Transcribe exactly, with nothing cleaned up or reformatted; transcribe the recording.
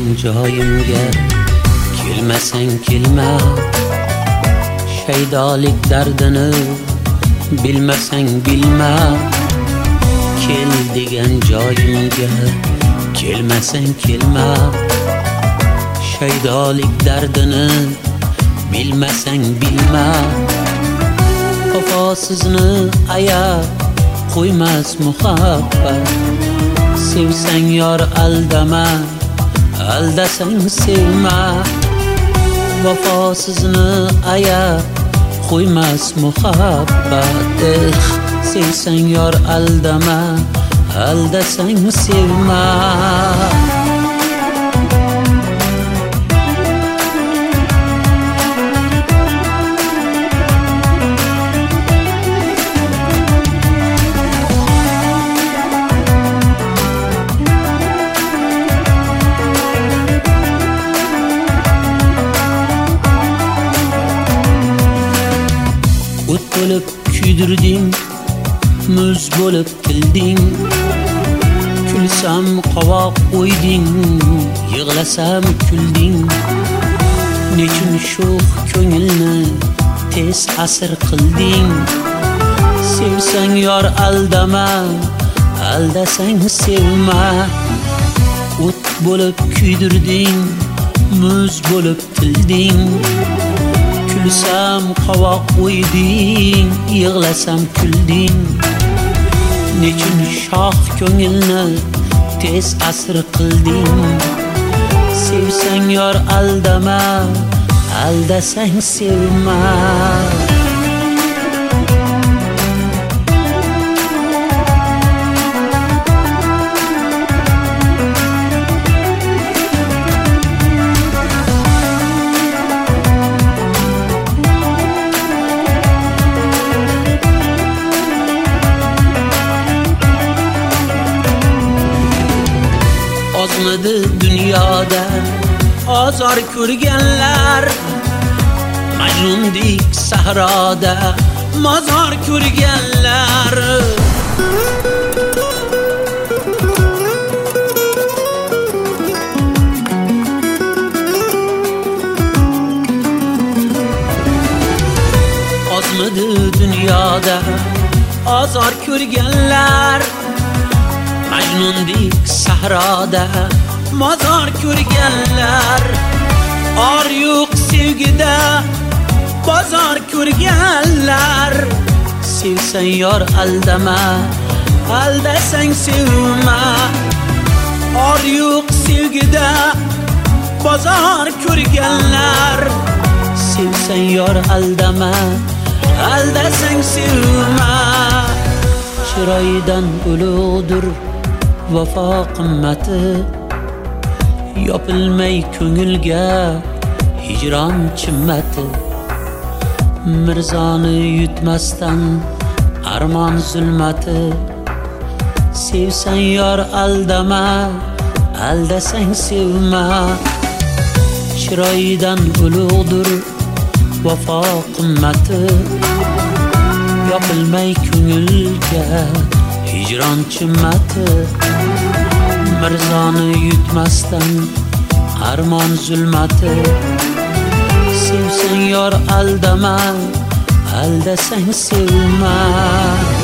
joyimga kelmasang kelma, shaydolik dardini bilmasang bilma. Kel degan joyimga kelmasang kelma, shaydolik dardini bilmasang bilma. Vafosizni ayab qo'ymas muhabbat, sevsang yor aldama, aldasang sevma. Vafosizni ayab qo'ymas muhabbat, sevsang yor aldama, aldasang sevma. O't bo'lib kuydirding, muz bo'lib tilding. Kulsam qovoq o'yding, yig'lasam kulding. Nechun sho'x ko'ngilni tez asir qilding. Sevsang yor aldama, aldasang sevma. O't bo'lib kuydirding, muz bo'lib tilding. Kulsam qovoq o'yding, yig'lasam kulding. Nechun shoh ko'ngilni tez asir qilding. Sevsang yor aldama, aldasang sevma. Ozmidi dunyoda ozor ko'rganlar, Majnundek sahroda mozor ko'rganlar. Ozmidi dunyoda ozor ko'rganlar, Majnundek sahroda mozor ko'rganlar. Or yo'q sevgida bozor ko'rganlar. Sevsang yor aldama, aldasang sevma. Or yo'q sevgida bozor ko'rganlar. Sevsang yor aldama, aldasang sevma. Chiroyidan ulug'dir vafo qimmati, yopilmay ko'ngilga hijron chimmati. Mirzoni yutmasdan armon zulmati, sevsang yor aldama, aldasang sevma. Chiroyidan ulug'dir vafo qimmati, yopilmay ko'ngilga hijron chimmati. Mirzoni yutmasdan armon zulmati, sevsang yor aldama, aldasang sevma.